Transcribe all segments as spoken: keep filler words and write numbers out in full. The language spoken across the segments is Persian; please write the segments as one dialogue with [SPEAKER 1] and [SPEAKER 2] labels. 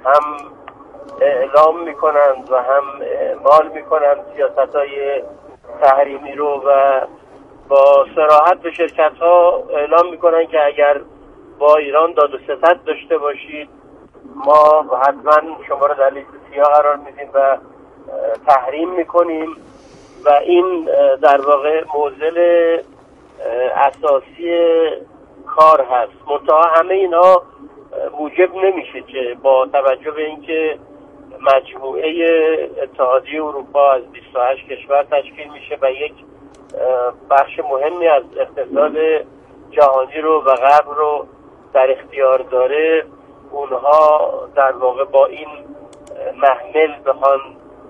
[SPEAKER 1] هم اعلام میکنند و هم اعمال میکنند سیاست‌های تحریمی رو و با صراحت به شرکت‌ها اعلام میکنند که اگر با ایران داد و ستد داشته باشید ما حتما شما رو در لیست سیاه قرار میدیم و تحریم میکنیم و این در واقع معضل اساسی کار هست. منتها همه اینا موجب نمیشه که با توجه به اینکه مجموعه اتحادیه اروپا از بیست و هشت کشور تشکیل میشه و یک بخش مهمی از اقتصاد جهانی رو و غرب رو در اختیار داره، اونها در واقع با این محمل بخوان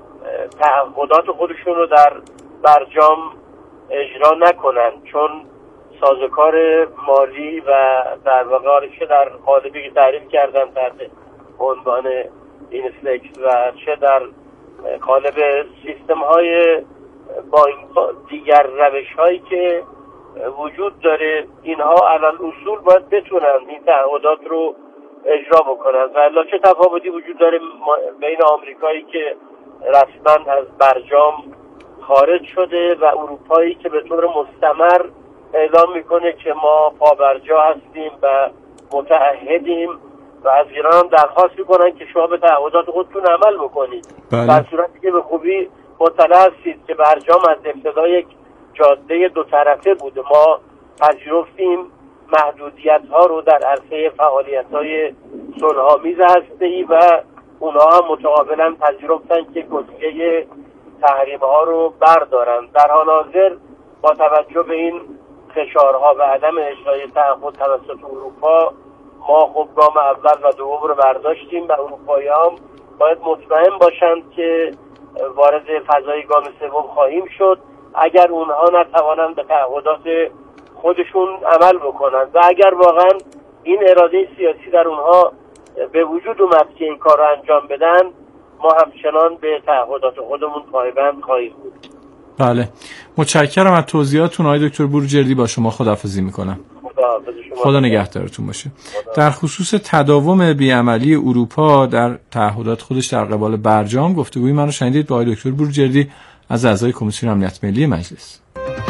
[SPEAKER 1] تعهدات خودشون رو در برجام اجرا نکنن، چون سازوکار مالی و در واقع چه در قالبی که تعریف کردن تحت عنوان اینفلکس و چه در قالب سیستم های با دیگر روش هایی که وجود داره، اینها الان اصول باید بتونن این تعهدات رو اجرا بکنن. و الا چه تفاوتی وجود داره بین آمریکایی که رسما از برجام خارج شده و اروپایی که به طور مستمر اعلام میکنه که ما پابرجا هستیم و متعهدیم و از ایران هم درخواست میکنن که شما به تعهدات خودتون عمل بکنید.
[SPEAKER 2] بله.
[SPEAKER 1] در صورتی که به خوبی مطلع هستید که برجام از ابتدا یک جاده دو طرفه بوده. ما پذیرفتیم محدودیت ها رو در عرصه فعالیت های صلح‌آمیز هسته‌ای و اونها هم متقابلا پذیرفتن که گزینه تحریم ها رو بردارن. در حال حاضر با توجه به این فشارها و عدم اجرای تعهد توسط اروپا ما خب گام اول و دوم رو برداشتیم و اروپایی هم باید مطمئن باشند که وارد فضای گام سوم خواهیم شد اگر اونها نتوانند به تعهدات خودشون عمل بکنند و اگر واقعا این اراده سیاسی در اونها به وجود اومد که این کار رو انجام بدن، ما همچنان به تعهدات خودمون پایبند خواهیم بود.
[SPEAKER 2] بله، متشکرم از توضیحاتتون آقای دکتر بروجردی. با شما خداحافظی میکنم.
[SPEAKER 1] خدا,
[SPEAKER 2] خدا نگهدارتون باشه. خدا. در خصوص تداوم بیعملی اروپا در تعهدات خودش در قبال برجام گفتگوی من رو شنیدید با آقای دکتر بروجردی از اعضای کمیسیون امنیت ملی مجلس.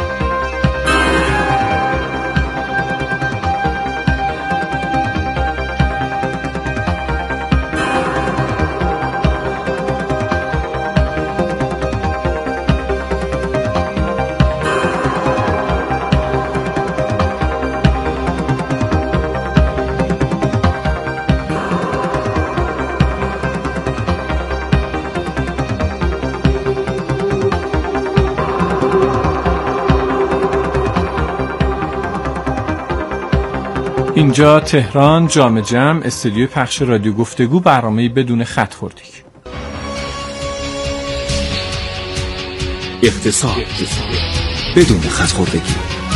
[SPEAKER 2] اینجا تهران، جام جم، استودیوی پخش رادیو گفتگو، برنامه‌ای بدون خط خوردگی.
[SPEAKER 3] اقتصاد بدون خط خوردگی.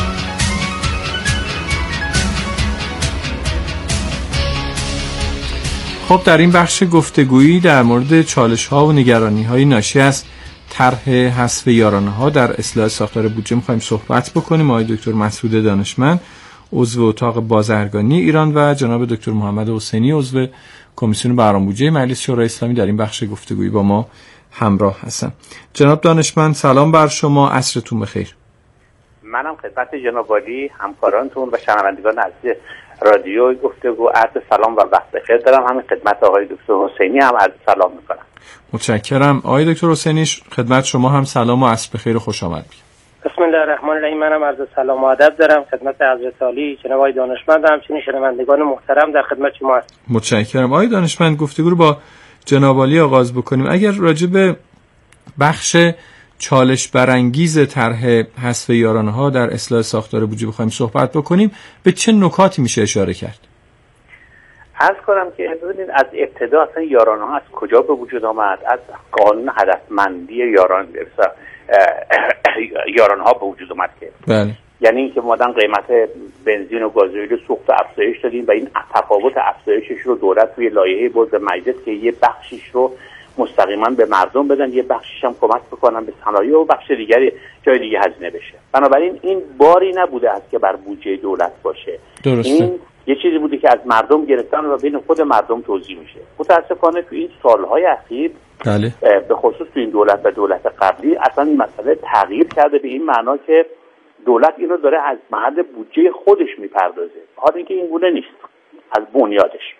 [SPEAKER 2] خب در این بخش گفتگویی در مورد چالش‌ها و نگرانی‌های ناشی از طرح حذف یارانه‌ها در اصلاح ساختار بودجه می‌خوایم صحبت بکنیم. آقای دکتر مسعود دانشمند، عضو اتاق بازرگانی ایران، و جناب دکتر محمد حسینی، عضو کمیسیون برنامه‌ریزی مجلس شورای اسلامی در این بخش گفتگویی با ما همراه هستن. جناب دانشمند سلام بر شما، عصرتون بخیر.
[SPEAKER 4] منم خدمت جناب عالی، همکارانتون و شنوندگان عزیز رادیو گفتگو عرض سلام و وقت بخیر دارم. همین خدمت آقای دکتر حسینی هم عرض سلام میکنم.
[SPEAKER 2] متشکرم. آقای دکتر حسینی خدمت شما هم سلام و عصر بخیر و خوش آمد.
[SPEAKER 1] بسم الله الرحمن الرحیم. منم عرض سلام و ادب دارم خدمت حضرت عالی جناب آقای دانشمند، همچنین شنوندگان محترم در خدمت شما هستم.
[SPEAKER 2] متشکرم. آقای دانشمند گفتگو رو با جناب عالی آغاز بکنیم. اگر راجع به بخش چالش برانگیز طرح حذف یارانه‌ها در اصلاح ساختار بودجه بخوایم صحبت بکنیم، به چه نکاتی میشه اشاره کرد؟
[SPEAKER 4] عرض کنم که ببینید از ابتدا اصلا یارانه‌ها از کجا به وجود آمد؟ از قانون هدفمندی یاران یارانه‌ها به وجود اومد که
[SPEAKER 2] بله.
[SPEAKER 4] یعنی اینکه مادام قیمت بنزین و گازوئیل سوخت افزایش دادیم و این تفاوت افزایشش رو دولت توی لایحه برد به مجلس که یه بخشش رو مستقیما به مردم بدن، یه بخشش هم کمک بکنن به صنایع و بخش دیگری جای دیگه هزینه بشه. بنابراین این باری نبوده است که بر بودجه دولت باشه.
[SPEAKER 2] درسته.
[SPEAKER 4] این یه چیزی بوده که از مردم گرفتن و بین خود مردم توزیع میشه. متاسفانه تو این سالهای اخیر
[SPEAKER 2] بله.
[SPEAKER 4] به خصوص تو این دولت و دولت قبلی اصلا این مسئله تغییر کرده به این معنا که دولت اینو داره از محل بودجه خودش میپردازه، حالا اینکه این گونه نیست از بنیادش.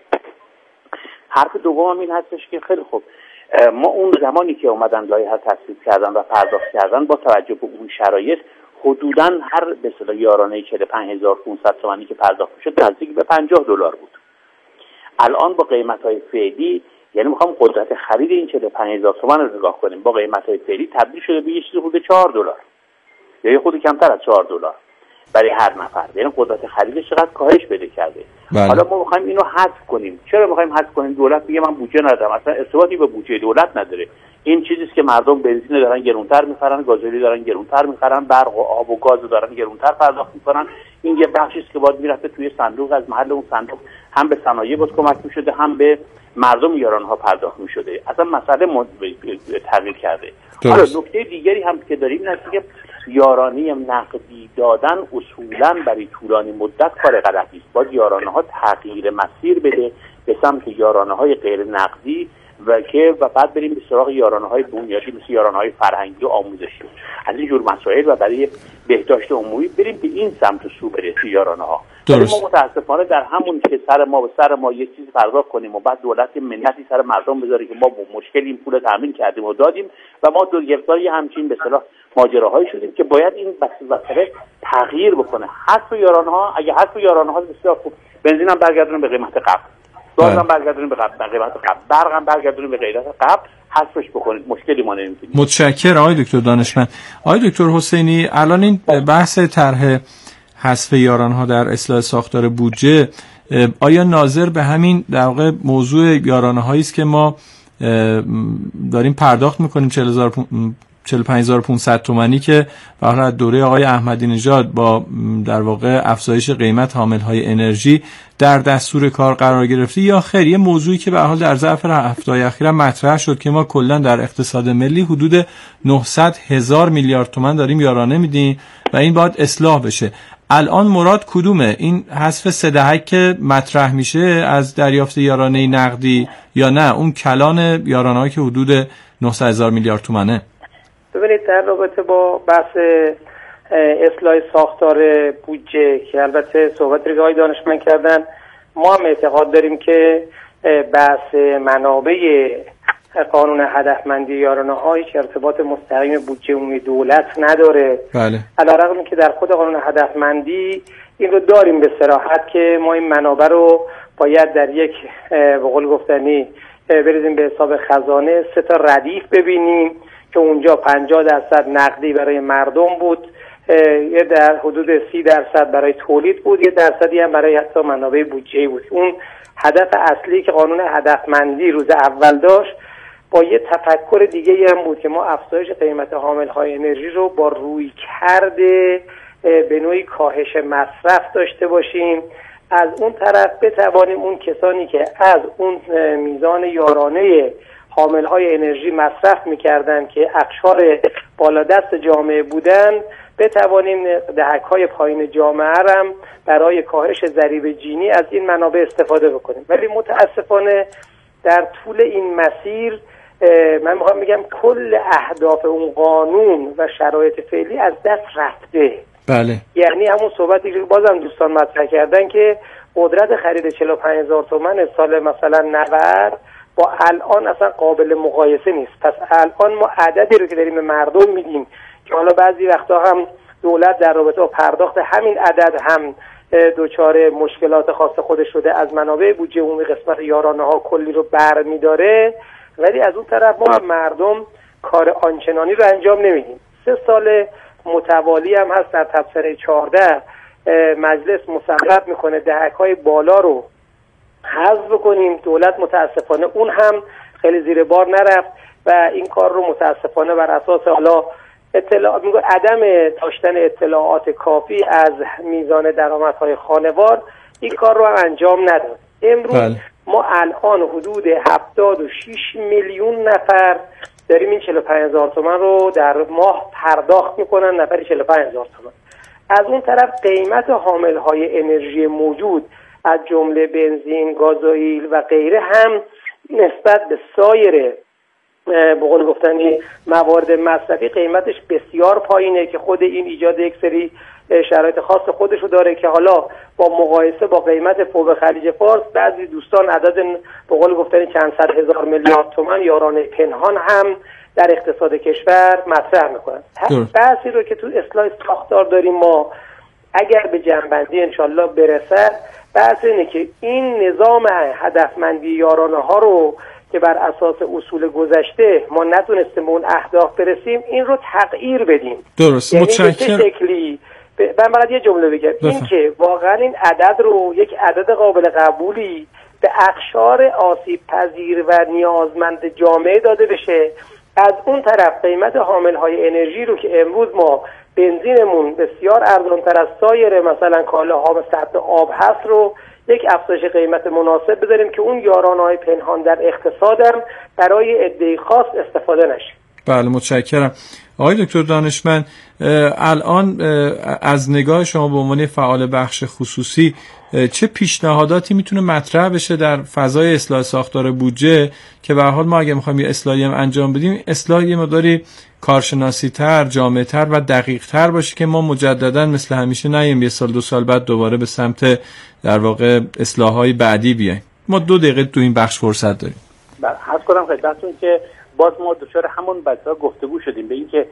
[SPEAKER 4] حرف دوم این هستش که خیلی خوب ما اون زمانی که اومدن لایحه تصویب کردن و پرداخت کردن با توجه به اون شرایط حدوداً هر به اصطلاح یارانه چهل و پنج هزار و پانصد تومانی که پرداخت میشد نزدیک به پنجاه دلار بود. الان با قیمت‌های فعلی، یعنی میخوام قدرت خرید این چهل و پنج هزار تومان رو نگاه کنیم، با قیمت‌های فعلی تبدیل شده به یه چیز حدود چهار دلار یا یه خود کمتر از چهار دلار برای هر نفر. یعنی قدرت خریدش چقدر کاهش پیدا کرده.
[SPEAKER 2] بله.
[SPEAKER 4] حالا ما میخوایم اینو حذف کنیم. چرا میخوایم حذف کنیم؟ دولت میگه من بودجه ندارم. اصلا ارتباطی به بودجه دولت نداره. این چیزی است که مردم بنزین دارن گرونتر میخرن، گازوئیل دارن گرونتر میخرن، برق و آب و گاز دارن گرونتر پرداخت میکنن. این یه بخشی است که باید میرفته توی صندوق، از محل اون صندوق هم به صنایع بود کمک میشده، هم به مردم یارانها پرداخت میشده. اصلا مسئله تغییر کرده. حالا نکته دیگری هم که داریم اینه که یارانه نقدی دادن اصولاً برای طولانی مدت کار غلطی است. باید یارانه‌ها تغییر مسیر بده به سمت یارانه‌های غیر نقدی و که و بعد بریم به سراغ یارانه‌های بنیادی مثل یارانه‌های فرهنگی و آموزشی. از این جور مسائل و برای بهداشت عمومی بریم به این سمت و سو بریم توی یارانه‌ها. ولی ما متاسفانه در همون که سر ما به سر ما یک چیز پرداخت کنیم و بعد دولت منتی سر مردم بذاره که ما با مشکل این پول تامین کردیم و دادیم و ما دو گرفتار یه همچین به اصطلاح ماجراهایی شدیم که باید این مسئله تغییر بکنه. حذف یارانه‌ها، اگه حذف یارانه‌ها بسیار خوب، بنزین هم برگردونیم به قیمت قبل، گاز هم برگردونیم به قیمت قبل، برق هم برگردونیم به قیمت قبل، حذفش بکنید، مشکلی ما نمی‌بینیم.
[SPEAKER 2] متشکرم آقای دکتر دانشمند. آقای دکتر حسینی، الان این بحث طرح حذف یارانه‌ها در اصلاح ساختار بودجه، آیا ناظر به همین در واقع موضوع یارانه‌هایی است که ما داریم پرداخت می‌کنیم چهل و پنج هزار و پانصد تومانی که به هر حال دوره آقای احمدی نژاد با در واقع افزایش قیمت حامل‌های انرژی در دستور کار قرار گرفته، یا خیر یه موضوعی که به هر حال در ظرف هفته‌های اخیر مطرح شد که ما کلا در اقتصاد ملی حدود نهصد هزار میلیارد تومان داریم یارانه میدیم و این باید اصلاح بشه. الان مراد کدومه؟ این حذف سه دهک که مطرح میشه از دریافت یارانه نقدی، یا نه اون کلان یارانه‌ای که حدود نهصد هزار میلیارد تومانه؟
[SPEAKER 5] ببینید در رابطه با بحث اصلاح ساختار بودجه که البته صحبت رو آقای دانشمند کردن، ما هم اعتقاد داریم که بحث منابع قانون هدفمندی یارانه‌ها هیچ ارتباط مستقیم بودجه عمومی دولت نداره.
[SPEAKER 2] بله.
[SPEAKER 5] علیرغم که در خود قانون هدفمندی این رو داریم به صراحت که ما این منابع رو باید در یک به قول گفتنی بریزیم به حساب خزانه، سه تا ردیف ببینیم که اونجا پنجاه درصد نقدی برای مردم بود، یه در حدود سی درصد برای تولید بود، یه درصدی هم برای حتی منابع بودجه‌ای بود. اون هدف اصلی که قانون هدفمندی روز اول داشت با یه تفکر دیگه هم بود که ما افزایش قیمت حامل‌های انرژی رو با روی کرده به نوعی کاهش مصرف داشته باشیم، از اون طرف بتوانیم اون کسانی که از اون میزان یارانه حامل‌های انرژی مصرف می‌کردن که اقشار بالادست جامعه بودن، بتوانیم دهک‌های پایین جامعه هم برای کاهش ضریب جینی از این منابع استفاده بکنیم. ولی متاسفانه در طول این مسیر من میخوام بگم کل اهداف اون قانون و شرایط فعلی از دست رفته.
[SPEAKER 2] بله.
[SPEAKER 5] یعنی همون صحبتی که بازم دوستان مطرح کردن که قدرت خرید چهل و پنج هزار تومان سال مثلا نود با الان اصلا قابل مقایسه نیست. پس الان ما عددی رو که داریم به مردم میدیم که حالا بعضی وقتا هم دولت در رابطه با پرداخت همین عدد هم دوچار مشکلات خاص خودش شده، از منابع بودجه عمومی قسمت یارانه ها کلی رو بر میداره، ولی از اون طرف ما مردم کار آنچنانی رو انجام نمیدیم. سه سال متوالی هم هست در تبصره چهارده مجلس مصوب میکنه دهک‌های بالا رو حذف بکنیم. دولت متاسفانه اون هم خیلی زیر بار نرفت و این کار رو متاسفانه بر اساس حالا اطلاع میگه عدم داشتن اطلاعات کافی از میزان درآمدهای خانوار این کار رو هم انجام نداد. امروز بله. ما الان حدود هفتاد و شش میلیون نفر داریم این چهل و پنج هزار تومان رو در ماه پرداخت میکنن، نفری چهل و پنج هزار تومان. از اون طرف قیمت حاملهای انرژی موجود از جمله بنزین، گازوئیل و غیره هم نسبت به سایر به قول گفتنی موارد مصرفی قیمتش بسیار پایینه که خود این ایجاد یک سری شرایط خاص خودشو داره که حالا با مقایسه با قیمت فوق خلیج فارس بعضی دوستان عدد به قول گفتنی چند صد هزار میلیارد تومان یارانه پنهان هم در اقتصاد کشور مطرح میکنن. بحثی رو که تو اصلاح ساختار داریم ما اگر به جنبندی انشالله برسد، بحث اینه که این نظام هدفمندی یارانه ها رو که بر اساس اصول گذشته ما نتونستیم به اون اهداف برسیم این رو تغییر بدیم.
[SPEAKER 2] درست.
[SPEAKER 5] یعنی
[SPEAKER 2] متشکرم.
[SPEAKER 5] به شکلی من باید یه جمله بگم این که واقعا این عدد رو یک عدد قابل قبولی به اقشار آسیب پذیر و نیازمند جامعه داده بشه. از اون طرف قیمت حاملهای انرژی رو که امروز ما بنزینمون بسیار ارزان‌تر از سایر مثلا کالاها و سطح آب هست رو یک افزایش قیمت مناسب بذاریم که اون یارانه‌های پنهان در اقتصادم برای عده‌ای خاص استفاده نشه.
[SPEAKER 2] بله متشکرم. آقای دکتر دانشمند، الان از نگاه شما به عنوان فعال بخش خصوصی چه پیشنهاداتی میتونه مطرح بشه در فضای اصلاح ساختار بودجه که به هر حال ما اگه میخوایم یه اصلاحی هم انجام بدیم اصلاح یه مقداری کارشناسی تر، جامع تر و دقیق تر باشه که ما مجددا مثل همیشه نیم یه سال دو سال بعد دوباره به سمت در واقع اصلاح‌های بعدی بیایم. ما دو دقیقه تو این بخش فرصت داریم.
[SPEAKER 4] عرض کنم خدمتتون که باز ما دچار همون بحثا گفتگو شدیم به این که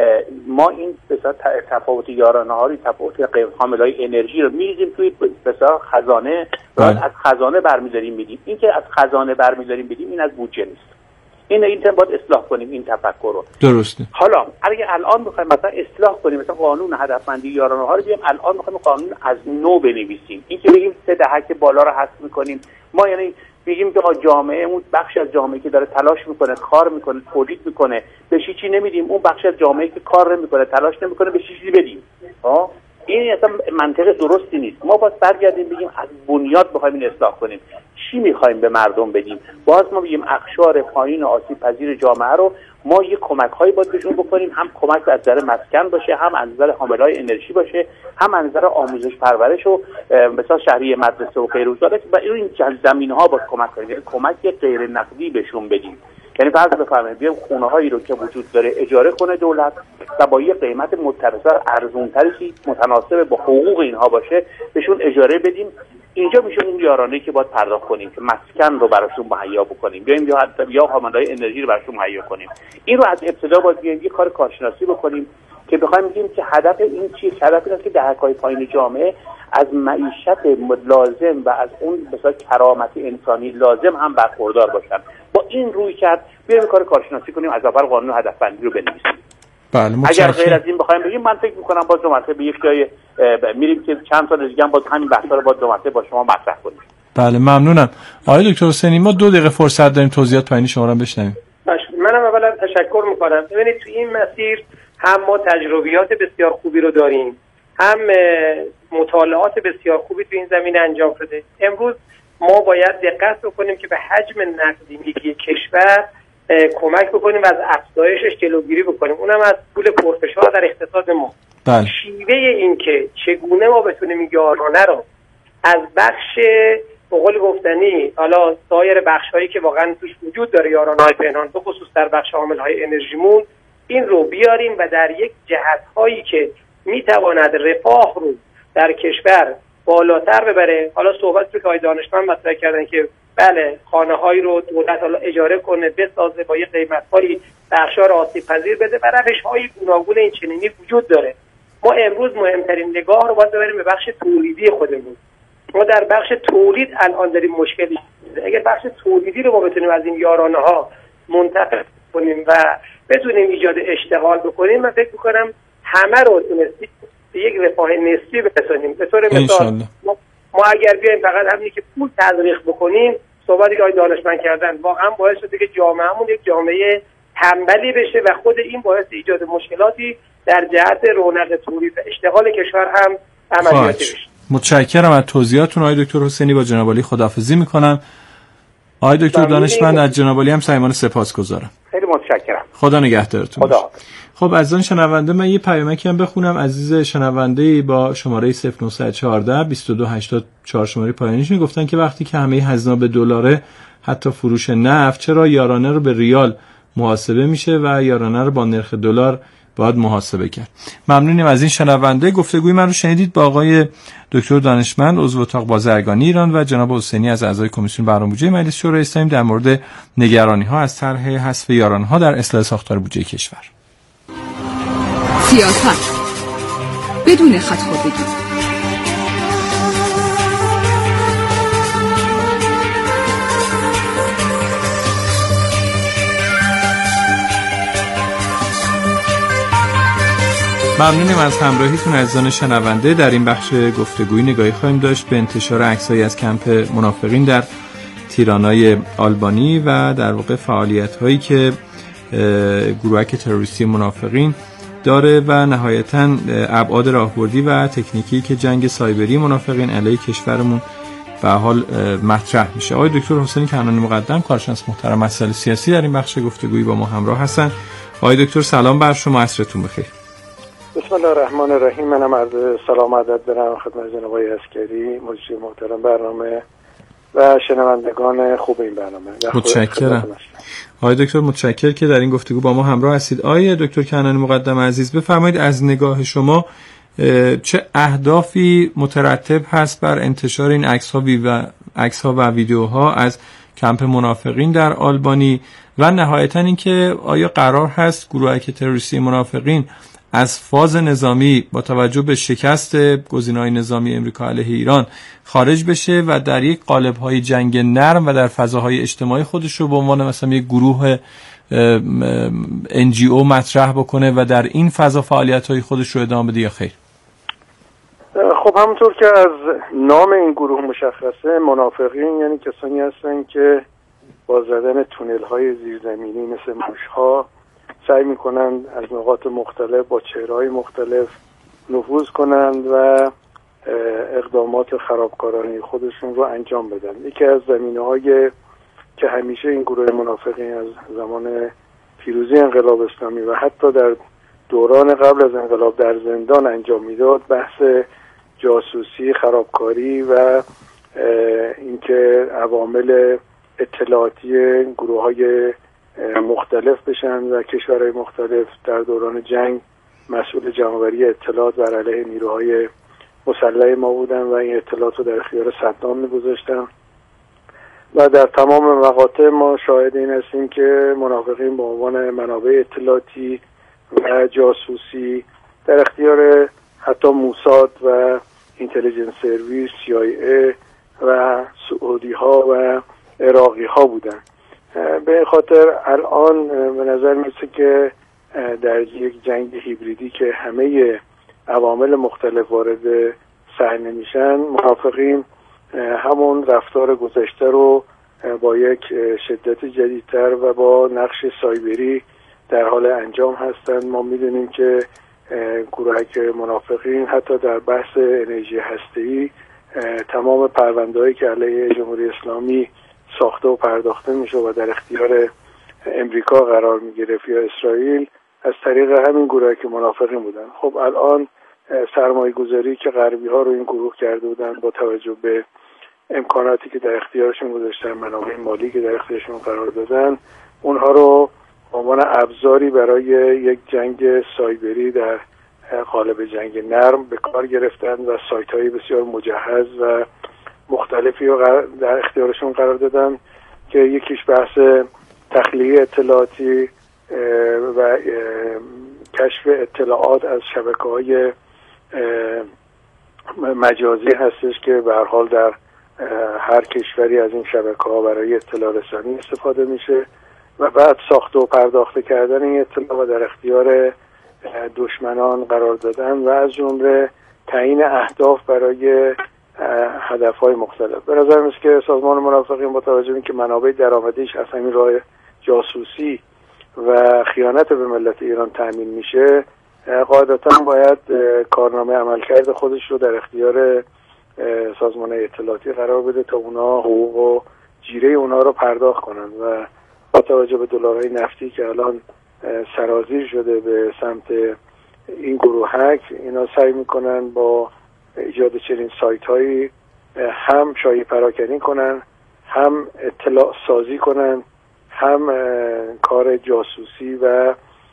[SPEAKER 4] ما این بسیار تفاوت یارانه ها رو تفاوت قیمت حاملهای انرژی رو می‌ریزیم توی بسیار خزانه و از خزانه برمی‌داریم میدیم. این که از خزانه برمی‌داریم بدیم این از بودجه نیست. این این تم باید اصلاح کنیم این تفکر رو.
[SPEAKER 2] درسته.
[SPEAKER 4] حالا اگه الان بخوایم مثلا اصلاح کنیم مثلا قانون هدفمندی یارانه ها رو بیایم الان می‌خوایم قانون از نو بنویسیم. این که بگیم سه دهک بالا رو حذف می‌کنیم ما یعنی بگیم که جامعهمون بخش از جامعه که داره تلاش میکنه کار میکنه تولید میکنه بهش چیزی نمیدیم، اون بخش از جامعه که کار نمیکنه تلاش نمیکنه بهش چیزی بدیم. ها این اصلا منطق درستی نیست. ما باید برگردیم بگیم از بنیاد بخوایم این اصلاح کنیم چی میخوایم به مردم بدیم. باز ما بگیم اقشار پایین آسیب پذیر جامعه رو ما یه کمک هایی باید بهشون بکنیم، هم کمک از نظر مسکن باشه، هم از نظر حاملهای انرژی باشه، هم از نظر آموزش پرورش و مثلا شهریه مدرسه و غیره و این زمینه‌ها باید کمک کنیم، یعنی کمک غیر نقدی بهشون بدیم. یعنی فرض بفرمایید بیایم خونه هایی رو که وجود داره اجاره کنه دولت و با یه قیمت مترسر ارزان‌تری متناسب با حقوق اینها باشه بهشون اجاره بدیم. اینجا میشه اون یارانه‌ای که باید پرداخت کنیم که مسکن رو براشون مهیا بکنیم، بیایم یا حتی یا حاملهای انرژی رو براشون مهیا کنیم. این رو از ابتدا باید بیایم یه کار کارشناسی بکنیم که بخوایم بگیم که هدف این چیه. هدف این است که دهک‌های پایین جامعه از معیشت لازم و از اون مثلا کرامت انسانی لازم هم برخوردار باشن. با این روی کرد بیایم کار کارشناسی کنیم، از اول قانون هدفمندی رو بنویسیم.
[SPEAKER 2] بله
[SPEAKER 4] اگر غیر از این بخوایم بگیم من فکر می‌کنم باز دو مرتبه به یک جای میریم که چند سال دیگه هم باز همین بحثا رو باز دو مرتبه با شما مطرح کنیم.
[SPEAKER 2] بله ممنونم. آقای دکتر حسینی ما دو دقیقه فرصت داریم توضیحات پایینی شما رو بشنویم.
[SPEAKER 5] منم اولا تشکر می‌کنم. ببینید تو این مسیر هم ما تجربیات بسیار خوبی رو داریم، هم مطالعات بسیار خوبی تو این زمینه انجام شده. امروز ما باید دقت بکنیم که به حجم نقدینگی کشور کمک بکنیم و از افزایشش جلوگیری بکنیم، اونم از پول پرفشار در اقتصاد ما.
[SPEAKER 2] بله.
[SPEAKER 5] شیوه این که چگونه ما بتونیم یارانه رو از بخش به قول گفتنی حالا سایر بخش‌هایی که واقعا توش وجود داره یارانه‌های پنهان به خصوص در بخش حامل‌های انرژیمون این رو بیاریم و در یک جهت‌هایی که میتواند رفاه رو در کشور بالاتر ببره. حالا صحبت رو که آقای دانشمند مطرح کردن که بله خانه‌هایی رو دولت حالا اجاره کنه بسازه با یه قیمت‌هایی بخشار آسیب پذیر بده و روش‌های گوناگون این چنینی وجود داره. ما امروز مهمترین نگاه رو باید ببریم به بخش تولیدی خودمون. ما در بخش تولید الان داریم مشکلی. اگر بخش تولیدی رو ما بتونیم از این یارانه‌ها منتقل کنیم و بتونیم ایجاد اشتغال بکنیم من فکر می‌کنم همه رو تونستیم به یک رفاه نسبی برسونیم. به طور مثال ما, ما اگر بیایم فقط همینی که پول تزریق بکنیم صحبتی که آقای دانشمند کردن واقعا باعث شده که جامعهمون یک جامعه تنبلی بشه و خود این باعث ایجاد مشکلاتی در جهت رونق تولید و اشتغال کشور هم عملیاتی بشه.
[SPEAKER 2] متشکرم از توضیحاتون آقای دکتر حسینی. با جناب عالی خداحافظی میکنم. آقای دکتر دانشمند از جناب عالی هم صمیمانه سپاسگزارم.
[SPEAKER 4] خیلی متشکرم.
[SPEAKER 2] خدا نگهدارتون.
[SPEAKER 4] خدا.
[SPEAKER 2] خب از آن شنونده من یه پیامکی هم بخونم. عزیز شنونده با شماره صفر نه یک چهار بیست و دو هشتاد و چهار شماره پایانیشون گفتن که وقتی که همه هزینه‌ها به دلاره، حتی فروش نفت، چرا یارانه رو به ریال محاسبه میشه و یارانه رو با نرخ دلار باید محاسبه کرد. ممنونیم از این شنونده. گفتگوی من رو شنیدید با آقای دکتر دانشمند عضو اتاق بازرگانی ایران و جناب حسینی از اعضای کمیسیون برنامه‌ریزی مجلس شورای اسلامی در مورد نگرانی‌ها از طرح حذف یارانه‌ها در اصلاح ساختار بودجه کشور.
[SPEAKER 6] سیاست بدون خط‌خوردگی.
[SPEAKER 2] ممنونیم از همراهیتون عزیزان شنونده. در این بخش گفتگویی نگاهی خواهیم داشت به انتشار عکسایی از کمپ منافقین در تیرانای آلبانی و در واقع فعالیت‌هایی که گروهک تروریستی منافقین داره و نهایتاً ابعاد راهبردی و تکنیکی که جنگ سایبری منافقین علیه کشورمون به حال مطرح میشه. آقای دکتر حسینی کنعانی مقدم، کارشناس محترم مسائل سیاسی، در این بخش گفتگویی با ما همراه هستن. آقای دکتر سلام بر شما، عصرتون بخیر.
[SPEAKER 7] بسم الله الرحمن الرحیم. منم عرض سلام و ادب دارم خدمت جناب آقای عسکری، مجری محترم برنامه و شنوندگان خوب این برنامه.
[SPEAKER 2] متشکرم. آقای دکتر متشکر که در این گفتگو با ما همراه هستید. آقای دکتر کنعانی مقدم عزیز، بفرمایید از نگاه شما چه اهدافی مترتب هست بر انتشار این عکس‌ها و عکس‌ها و ویدیوها از کمپ منافقین در آلبانی و نهایتاً اینکه آیا قرار هست گروهک تروریستی منافقین از فاز نظامی با توجه به شکست گزینه‌های نظامی امریکا علیه ایران خارج بشه و در یک قالب‌های جنگ نرم و در فضاهای اجتماعی خودش رو به عنوان مثلا یک گروه ان جی او مطرح بکنه و در این فضا فعالیت‌های خودش رو ادامه بده یا خیر؟
[SPEAKER 7] خب همونطور که از نام این گروه مشخصه، منافقین یعنی کسانی هستن که با زدن تونل‌های زیرزمینی مثل موش‌ها سعی میکنند از نقاط مختلف با چهره‌های مختلف نفوذ کنند و اقدامات خرابکارانه خودشون رو انجام بدن. یکی از زمینه‌های که همیشه این گروه منافقین از زمان پیروزی انقلاب اسلامی و حتی در دوران قبل از انقلاب در زندان انجام میداد، بحث جاسوسی، خرابکاری و اینکه عوامل اطلاعاتی گروه‌های مختلف بشن و کشورهای مختلف در دوران جنگ مسئول جمع‌آوری اطلاعات بر علیه نیروهای مسلح ما بودن و این اطلاعات رو در اختیار صدام می‌گذاشتن و در تمام مقاطع ما شاهد این هستیم که منافقین به عنوان منابع اطلاعاتی و جاسوسی در اختیار حتی موساد و اینتلیجنس سرویس، سی آی ای و سعودی ها و عراقی ها بودن. به این خاطر الان به نظر میرسه که در یک جنگ هیبریدی که همه عوامل مختلف وارد صحنه میشن، منافقین همون رفتار گذشته رو با یک شدت جدیدتر و با نقش سایبری در حال انجام هستند. ما میدونیم که گروهک منافقین حتی در بحث انرژی هسته‌ای تمام پرونده‌هایی که علیه جمهوری اسلامی ساخته و پرداخته میشه و در اختیار امریکا قرار میگرفت یا اسرائیل از طریق همین گروهک منافقین بودن. خب الان سرمایه گذاری که غربی ها رو این گروه کرده بودن با توجه به امکاناتی که در اختیارشون گذاشتن، منابع مالی که در اختیارشون قرار دادن، اونها رو به عنوان ابزاری برای یک جنگ سایبری در قالب جنگ نرم به کار گرفتن و سایت های بسیار مجهز و مختلفی رو در اختیارشون قرار دادن که یکیش بحث تخلیه اطلاعاتی و کشف اطلاعات از شبکه‌های مجازی هستش که به هر حال در هر کشوری از این شبکه‌ها برای اطلاع رسانی استفاده میشه و بعد ساخته و پرداخته کردن این اطلاع و در اختیار دشمنان قرار دادن و از جمله تعیین اهداف برای هدف‌های مختلف. به نظر میاد که سازمان منافقین با توجه به اینکه منابع درآمدیش از همین راه جاسوسی و خیانت به ملت ایران تامین میشه، قاعدتاً باید کارنامه عملکرد خودش رو در اختیار سازمان اطلاعاتی قرار بده تا اونا حقوق و جیره اونا رو پرداخت کنن و با توجه به دلارهای نفتی که الان سرازیر شده به سمت این گروهک، اینا سعی میکنن با ایجاد چنین سایت هایی هم شایعه پراکنی کنن، هم اطلاع سازی کنن، هم کار جاسوسی و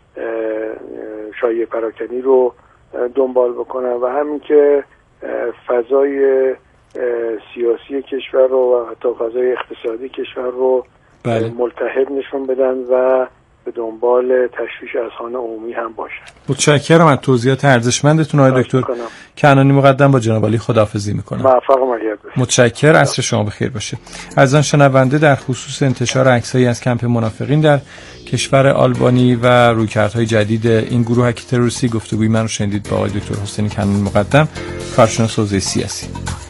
[SPEAKER 7] شایعه پراکنی رو دنبال بکنن و همین که فضای سیاسی کشور رو و حتی فضای اقتصادی کشور رو بله. ملتهب نشون بدن و به دنبال تشویش اذهان عمومی هم باشن.
[SPEAKER 2] متشکرم از توضیحات ارزشمندتون آقای دکتر کنانی مقدم. با جناب عالی خداحافظی میکنم.
[SPEAKER 7] موفق و مجید باشید.
[SPEAKER 2] متشکرم. عصر شما بخیر باشه. از آن شنونده در خصوص انتشار عکسایی از کمپ منافقین در کشور آلبانی و رویکردهای جدید این گروه تروریستی گفتگوی من رو شنیدید با آقای دکتر حسین کنانی مقدم، کارشناس حوزه سیاسی.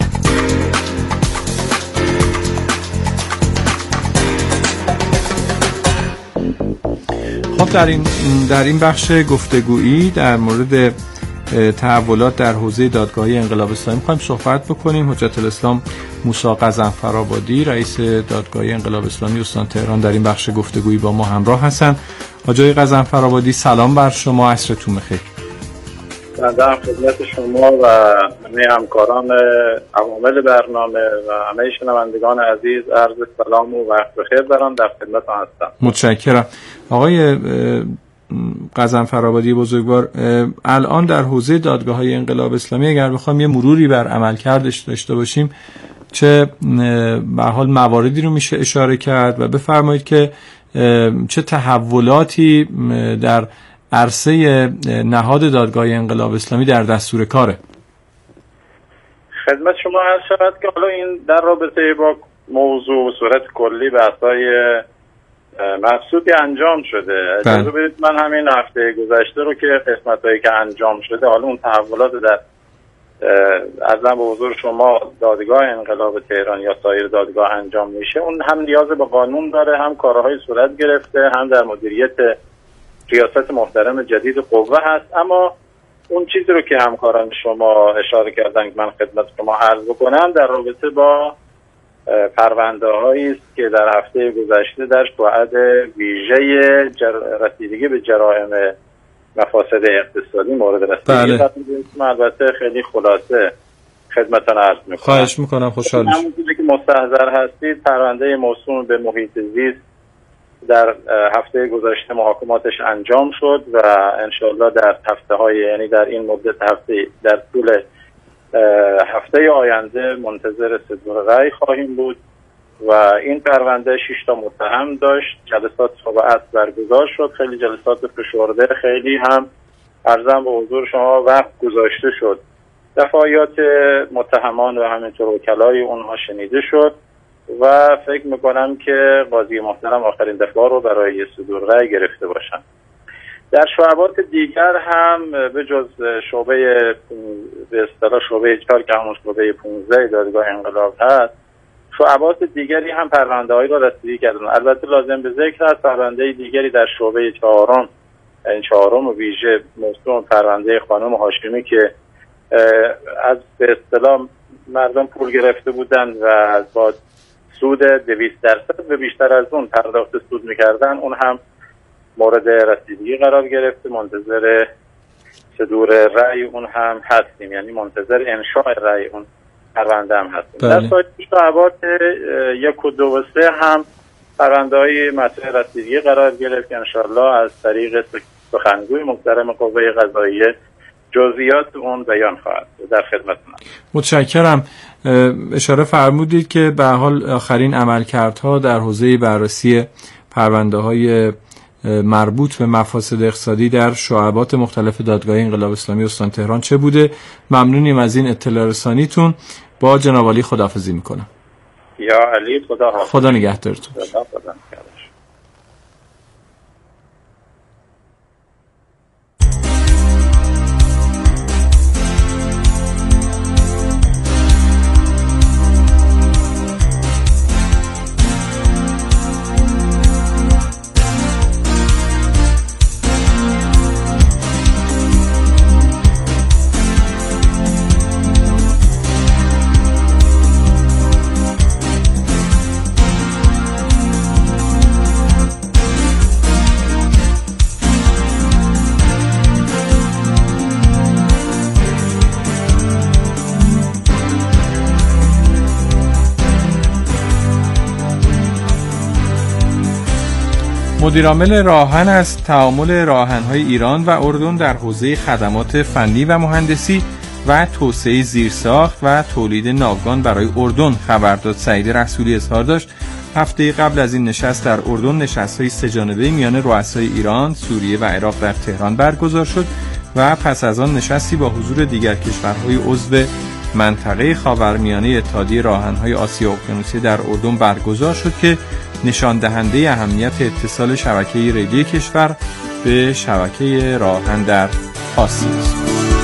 [SPEAKER 2] خب در این در این بخش گفتگویی در مورد تحولات در حوزه دادگاهی انقلاب اسلامی می‌خوایم صحبت بکنیم. حجت الاسلام موسی غضنفرآبادی رئیس دادگاهی انقلاب اسلامی استان تهران در این بخش گفتگویی با ما همراه هستند. آقای غضنفرآبادی سلام بر شما، عصرتون بخیر.
[SPEAKER 8] در خدمت شما و همه همکاران عوامل برنامه و همه شنوندگان عزیز عرض سلام و وقت بخیر دارم، در خدمتتون هستم.
[SPEAKER 2] متشکرم. آقای غضنفرآبادی بزرگوار، الان در حوزه دادگاه‌های انقلاب اسلامی اگر بخوام یه مروری بر عملکردش داشته باشیم، چه به حال مواردی رو میشه اشاره کرد و بفرمایید که چه تحولاتی در عرصه نهاد دادگاه انقلاب اسلامی در دستور کاره؟
[SPEAKER 8] خدمت شما عرض شود که حالا این در رابطه با موضوع صورت کلی بحث‌های مقصودی انجام شده. اجازه بدید من همین هفته گذشته رو که قسمت‌هایی که انجام شده، حالا اون تحولات در عرضم به حضور شما دادگاه انقلاب تهران یا سایر دادگاه انجام میشه، اون هم نیاز به قانون داره، هم کارهای صورت گرفته، هم در مدیریت ریاست محترم جدید قوه هست. اما اون چیزی رو که همکاران شما اشاره کردن که من خدمت شما عرض بکنم در رابطه با پرونده هایی است که در هفته گذشته در شعاع ویژه جر... رسیدگی به جرائم مفاسد اقتصادی مورد رسیدگی قرار گرفت. البته خیلی خلاصه خدمتتون عرض میکنم.
[SPEAKER 2] خواهش میکنم، خوشحال میشم.
[SPEAKER 8] همونطوری که مستحضر هستید پرونده موسوم به محیط زیست در هفته گذشته محاکماتش انجام شد و انشاءالله در هفته های یعنی در این مدت هفته در طول هفته آینده منتظر صدور رأی خواهیم بود و این پرونده شش تا متهم داشت. جلسات صبح برگزار شد، خیلی جلسات فشرده، خیلی هم عرضم به حضور شما وقت گذاشته شد. دفاعیات متهمان و همینطور وکلای اونها شنیده شد و فکر میکنم که قاضی محترم آخرین دفعه رو برای صدور رأی گرفته باشن. در شعبات دیگر هم به جز شعبه به اصطلاح شعبه چهار که همون شعبه پانزده دادگاه انقلاب هست، شعبات دیگری هم پرونده هایی را رسیدگی کردن. البته لازم به ذکر است پرونده دیگری در شعبه چهارم، این چهارم و ویژه موضوع پرونده خانم هاشمی که از به اصطلاح مردم پول گرفته بودن و با سود دویست درصد و بیشتر از اون پرداخت سود میکردن، اون هم مورد رسیدگی قرار گرفته. منتظر صدور رأی اون هم هستیم، یعنی منتظر انشاء رأی اون پرونده هم هستیم. در سایت شعبات یک و دو و سه هم پرونده های مطرح رسیدگی قرار گرفت که انشاءالله از طریق سخنگوی محترم قوه قضاییه جزئیات اون بیان خواهد. در خدمتتونم.
[SPEAKER 2] متشکرم. اشاره فرمودید که به حال آخرین عملکردها در حوزه بررسی پرونده‌های مربوط به مفاسد اقتصادی در شعبات مختلف دادگاه انقلاب اسلامی استان تهران چه بوده؟ ممنونیم از این اطلاع رسانیتون. با جناب عالی خداحافظی میکنم.
[SPEAKER 8] یا علی خدا حافظ.
[SPEAKER 2] خدا نگهدارتون.
[SPEAKER 8] خدا خدا.
[SPEAKER 2] مدیرعامل راهن از تعامل راهن‌های ایران و اردن در حوزه خدمات فنی و مهندسی و توسعه زیرساخت و تولید ناوگان برای اردن خبر داد. سعید رسولی اظهار داشت هفته قبل از این نشست در اردن نشست‌های سه‌جانبه میان رؤسای ایران، سوریه و عراق در تهران برگزار شد و پس از آن نشستی با حضور دیگر کشورهای عضو منطقه خاورمیانه اتحادیه راهن‌های آسیا اقیانوسیه در اردن برگزار شد که نشان دهنده اهمیت اتصال شبکه ریلی کشور به شبکه راهن در آسیا است.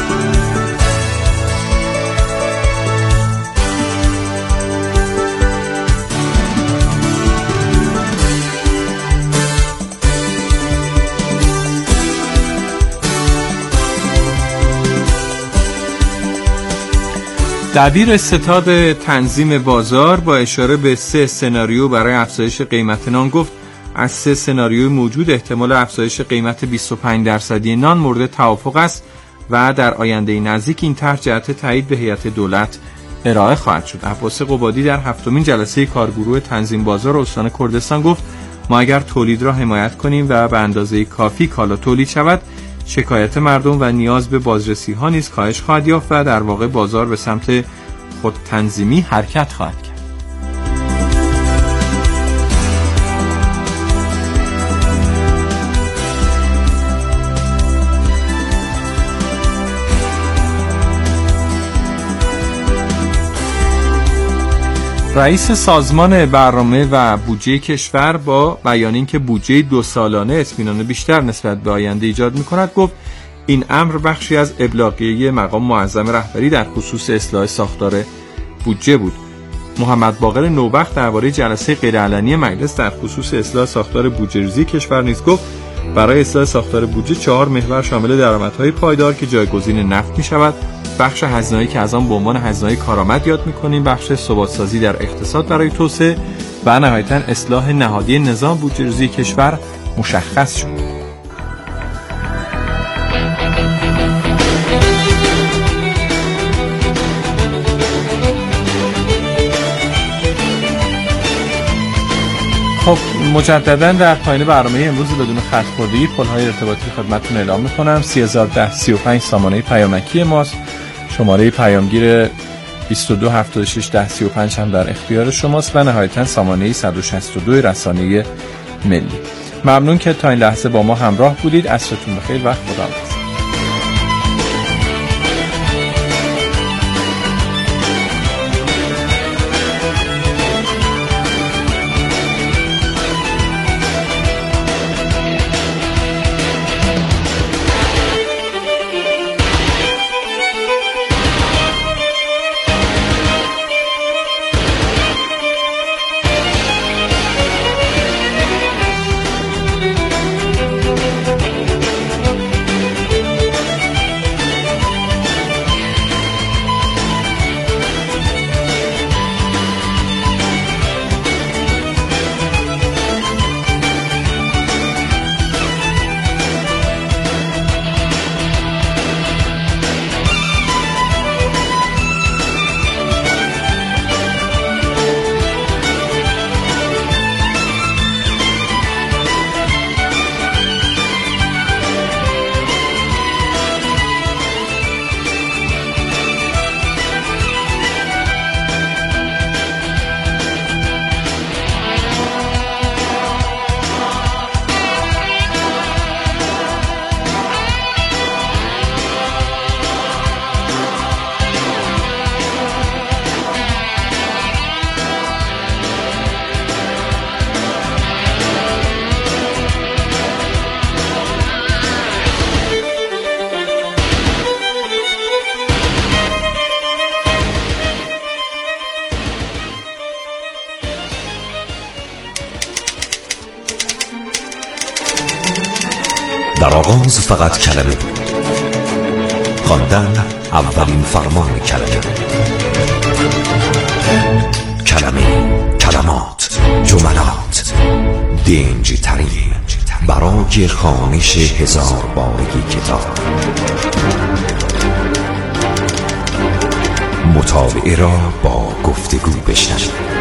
[SPEAKER 2] دبیر ستاد تنظیم بازار با اشاره به سه سناریو برای افزایش قیمت نان گفت از سه سناریوی موجود احتمال افزایش قیمت بیست و پنج درصدی نان مورد توافق است و در آینده نزدیک این طرح جهت تایید به هیئت دولت ارائه خواهد شد. عباس قبادی در هفتمین جلسه کارگروه تنظیم بازار استان کردستان گفت ما اگر تولید را حمایت کنیم و به اندازه کافی کالا تولید شود، شکایت مردم و نیاز به بازرسی ها نیز کاهش خواهد یافت و در واقع بازار به سمت خودتنظیمی حرکت خواهد کرد. رئیس سازمان برنامه و بودجه کشور با بیان اینکه بودجه دو سالانه اطمینان بیشتر نسبت به آینده ایجاد می‌کند گفت این امر بخشی از ابلاغیه مقام معظم رهبری در خصوص اصلاح ساختار بودجه بود. محمد باقر نوبخت درباره جلسه غیرعلنی مجلس در خصوص اصلاح ساختار بودجه‌ریزی کشور نیز گفت برای اصلاح ساختار بودجه چهار محور شامل درآمدهای پایدار که جایگزین نفت می‌شود، بخش هزینه‌ای که از آن به عنوان هزینه‌های کارآمد یاد می‌کنیم، بخش ثبات‌سازی در اقتصاد برای توسعه و نهایتاً اصلاح نهادی نظام بودجه‌ریزی کشور مشخص شد. خب مجددا در پایان برنامه امروز بدون خط خوردگی پل‌های ارتباطی خدمتتون اعلام می‌کنم. سه هزار و ده سی و پنج سامانه پیامکی ماست. شماره پیامگیر بیست و دو هفتاد و شش ده سی و پنج هم در اختیار شماست و نهایتاً سامانه صد و شصت و دو رسانه ملی. ممنون که تا این لحظه با ما همراه بودید. عصرتون بخیر و خداحافظ.
[SPEAKER 3] در آغاز فقط کلمه بود، خواندن اولین فرمان کلمه، کلمه، کلمات، جملات، دنجی ترین برای خوانش هزار بارگی کتاب. مطالعه را با گفتگو بشنوید.